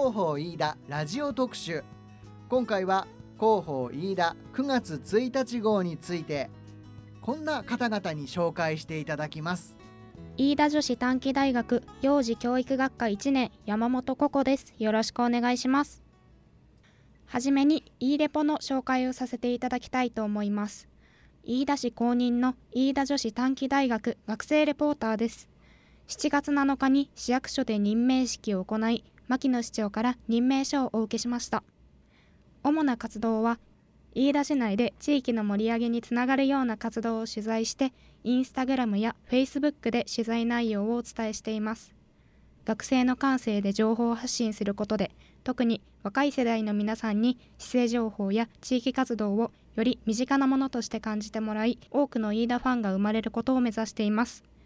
広報飯田ラジオ特集。今回は広報飯田9月1日号についてこんな方々に紹介していただきます。 飯田女子短期大学幼児教育学科1年山本ココです。よろしくお願いします。はじめに飯レポの紹介をさせていただきたいと思います。飯田市公認の飯田女子短期大学学生レポーターです。7月7日に市役所で任命式を行い、牧野市長から任命書をお受けしました。主な活動は、飯田市内で地域の盛り上げにつながるような活動を取材して、インスタグラムやフェイスブックで取材内容をお伝えしています。学生の感性で情報を発信することで、特に若い世代の皆さんに市政情報や地域活動をより身近なものとして感じてもらい、多くの飯田ファンが生まれることを目指しています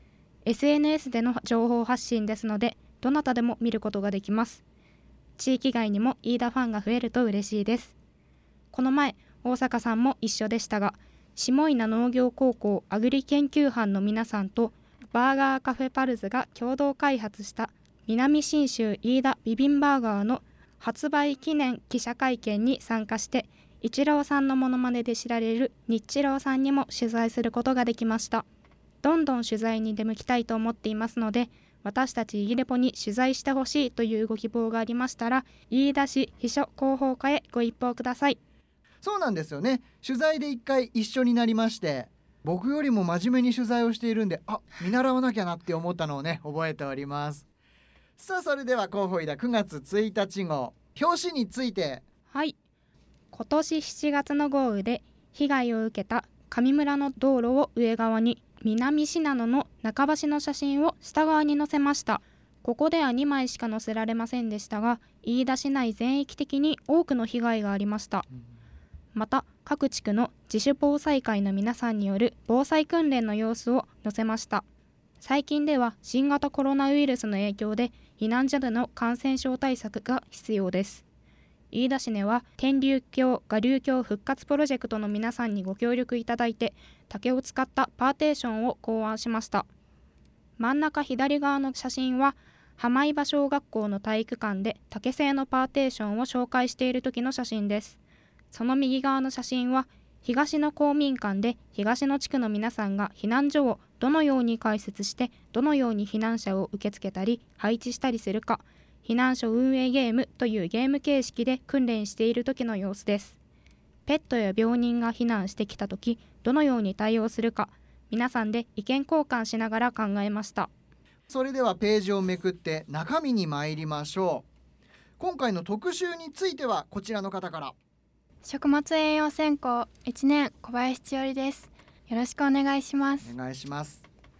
。SNS での情報発信ですので、どなたでも見ることができます。地域外にも飯田ファンが増えると嬉しいです。この前、大阪さんも一緒でしたが、下稲農業高校アグリ研究班の皆さんとバーガーカフェパルズが共同開発した南信州飯田ビビンバーガーの発売記念記者会見に参加して、イチローさんのモノマネで知られる日ローさんにも取材することができました。どんどん取材に出向きたいと思っていますので、私たち飯レポに取材してほしいというご希望がありましたら、飯田市秘書広報課へご一報ください。 そうなんですよね。取材で一回一緒になりまして、僕よりも真面目に取材をしているんで、見習わなきゃなって思ったのをね、覚えております。さあ、それでは広報飯田9月1日号表紙について。 はい、今年7月の豪雨で被害を受けた上村の道路を上側に、南信濃の中橋の写真を下側に載せました。ここでは2枚しか載せられませんでしたが、飯田市内全域的に多くの被害がありました。また、各地区の自主防災会の皆さんによる防災訓練の様子を載せました。最近では新型コロナウイルスの影響で避難所での感染症対策が必要です。飯田市では天竜峡・我流峡復活プロジェクトの皆さんにご協力いただいて、竹を使ったパーテーションを考案しました。真ん中左側の写真は浜井場小学校の体育館で竹製のパーテーションを紹介している時の写真です。その右側の写真は東の公民館で東の地区の皆さんが避難所をどのように開設して、どのように避難者を受け付けたり配置したりするか、避難所運営ゲームというゲーム形式で訓練している時の様子です。ペットや病人が避難してきた時、どのように対応するか、皆さんで意見交換しながら考えました。 それではページをめくって中身に参りましょう。今回の特集についてはこちらの方から。 食物栄養専攻1年小林千織です。よろしくお願いします。 お願いします。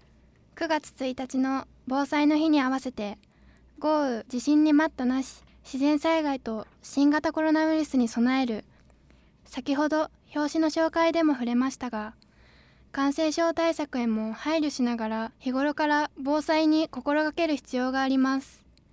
9月1日の防災の日に合わせて、豪雨、地震に待ったなし、自然災害と新型コロナウイルスに備える。先ほど表紙の紹介でも触れましたが、感染症対策へも配慮しながら日頃から防災に心がける必要があります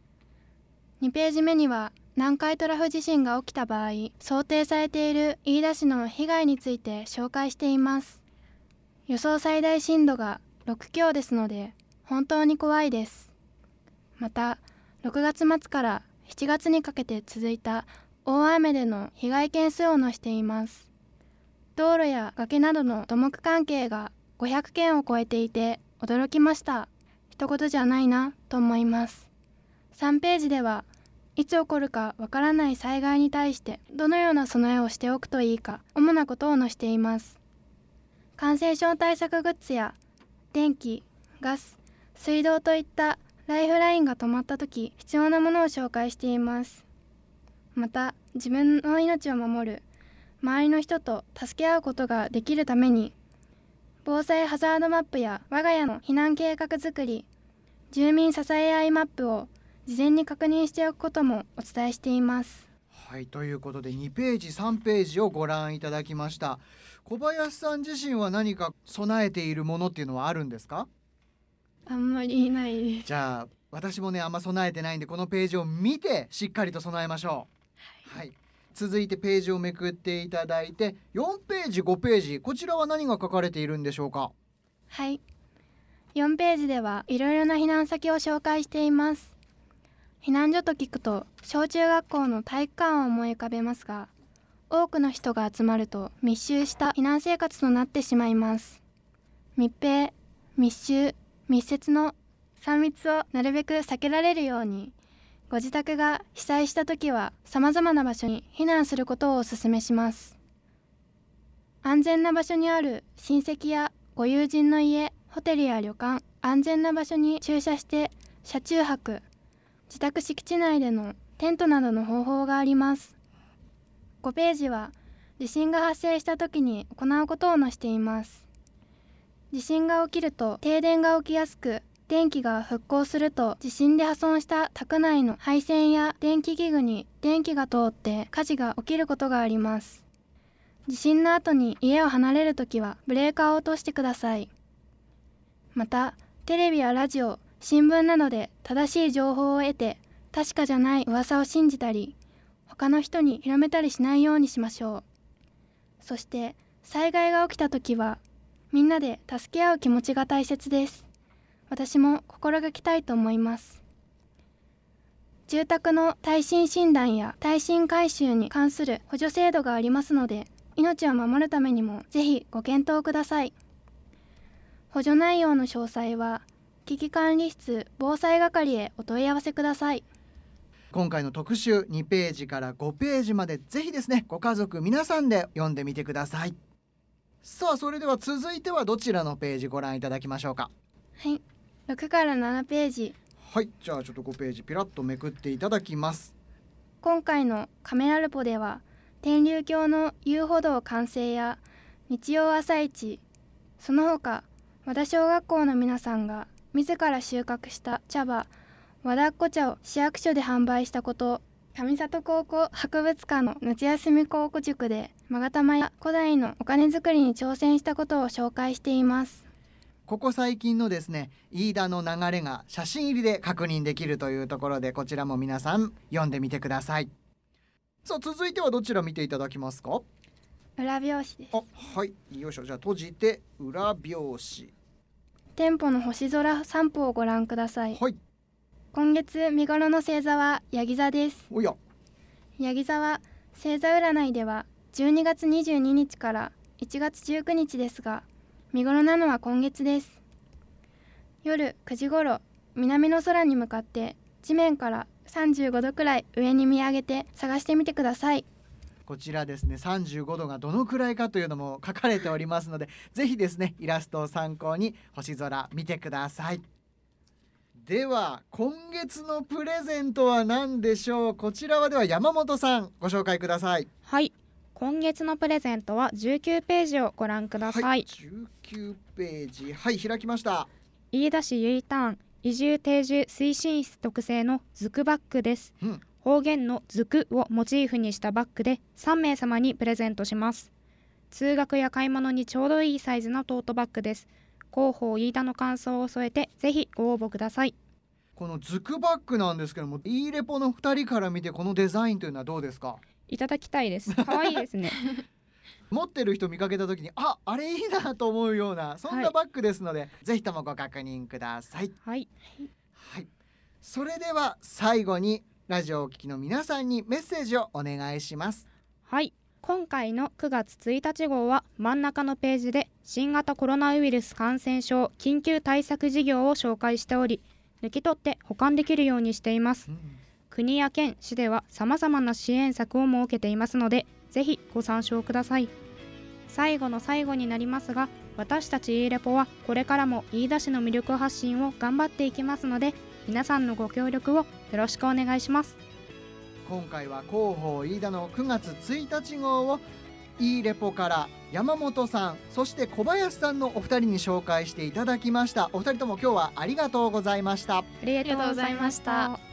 。2ページ目には南海トラフ地震が起きた場合、想定されている飯田市の被害について紹介しています。予想最大震度が6強ですので、本当に怖いです。また、6月末から7月にかけて続いた大雨での被害件数を載せています。道路や崖などの土木関係が500件を超えていて驚きました。一言じゃないなと思います。3ページでは、いつ起こるかわからない災害に対してどのような備えをしておくといいか、主なことを載せています。感染症対策グッズや電気、ガス、水道といったライフラインが止まったとき必要なものを紹介しています。また、自分の命を守る、周りの人と助け合うことができるために、防災ハザードマップや我が家の避難計画作り、住民支え合いマップを事前に確認しておくこともお伝えしています。 はい、ということで2ページ3ページをご覧いただきました。小林さん自身は何か備えているものっていうのはあるんですか？ あんまりないです。 じゃあ私もねあんま備えてないんで、このページを見てしっかりと備えましょう。はい、続いてページをめくっていただいて、4ページ5ページ、こちらは何が書かれているんでしょうか？ はい、4ページではいろいろな避難先を紹介しています。 避難所と聞くと小中学校の体育館を思い浮かべますが、多くの人が集まると密集した避難生活となってしまいます。密閉、密集、密接の3密をなるべく避けられるように、ご自宅が被災したときはさまざまな場所に避難することをお勧めします。安全な場所にある親戚やご友人の家、ホテルや旅館、安全な場所に駐車して車中泊、自宅敷地内でのテントなどの方法があります。5ページは地震が発生したときに行うことを載せています。地震が起きると停電が起きやすく、電気が復興すると地震で破損した宅内の配線や電気器具に電気が通って火事が起きることがあります。地震の後に家を離れるときはブレーカーを落としてください。また、テレビやラジオ、新聞などで正しい情報を得て確かじゃない噂を信じたり、他の人に広めたりしないようにしましょう。そして災害が起きたときはみんなで助け合う気持ちが大切です。私も心がけたいと思います。住宅の耐震診断や耐震改修に関する補助制度がありますので、命を守るためにもぜひご検討ください。補助内容の詳細は危機管理室防災係へお問い合わせください。 今回の特集2ページから5ページまでぜひですね、ご家族皆さんで読んでみてください。さあ、それでは続いてはどちらのページご覧いただきましょうか。 はい、6から7ページ。 はい、じゃあちょっと5ページピラッとめくっていただきます。 今回のカメラルポでは天竜峡の遊歩道完成や日曜朝市、その他和田小学校の皆さんが自ら収穫した茶葉和田っ子茶を市役所で販売したこと、上里高校博物館の夏休み考古塾で勾玉や古代のお金作りに挑戦したことを紹介しています。 ここ最近のですね、飯田の流れが写真入りで確認できるというところで、こちらも皆さん読んでみてください。さあ、続いてはどちら見ていただきますか。 裏表紙です。 はい、よいしょ。じゃあ閉じて裏表紙。 店舗の星空散歩をご覧ください。 はい。 今月見頃の星座はヤギ座です。 おや。 ヤギ座は星座占いでは12月22日から1月19日ですが、見頃なのは今月です。夜9時ごろ、南の空に向かって地面から35度くらい上に見上げて探してみてください。 こちらですね、35度がどのくらいかというのも書かれておりますので、ぜひですね、イラストを参考に星空見てください。では今月のプレゼントは何でしょう。こちらはでは山本さんご紹介ください。 はい、今月のプレゼントは19ページをご覧ください。 はい、19ページ、はい、開きました。 飯田市ゆいターン移住定住推進室特製のズクバッグです、方言のズクをモチーフにしたバッグで3名様にプレゼントします。通学や買い物にちょうどいいサイズのトートバッグです。広報飯田の感想を添えてぜひご応募ください。 このズクバッグなんですけども、いいレポの2人から見てこのデザインというのはどうですか。 いただきたいです。可愛いですね持ってる人見かけた時にあれいいなと思うようなそんなバッグですので、ぜひともご確認ください。 はい、 はい、それでは最後にラジオをお聞きの皆さんにメッセージをお願いします。 はい、今回の9月1日号は真ん中のページで新型コロナウイルス感染症緊急対策事業を紹介しており、抜き取って保管できるようにしています。国や県市では様々な支援策を設けていますので、ぜひご参照ください。最後の最後になりますが、私たち E レポはこれからも飯田市の魅力発信を頑張っていきますので、皆さんのご協力をよろしくお願いします。 今回は広報飯田の9月1日号を E レポから山本さん、そして小林さんのお二人に紹介していただきました。お二人とも今日はありがとうございました。 ありがとうございました。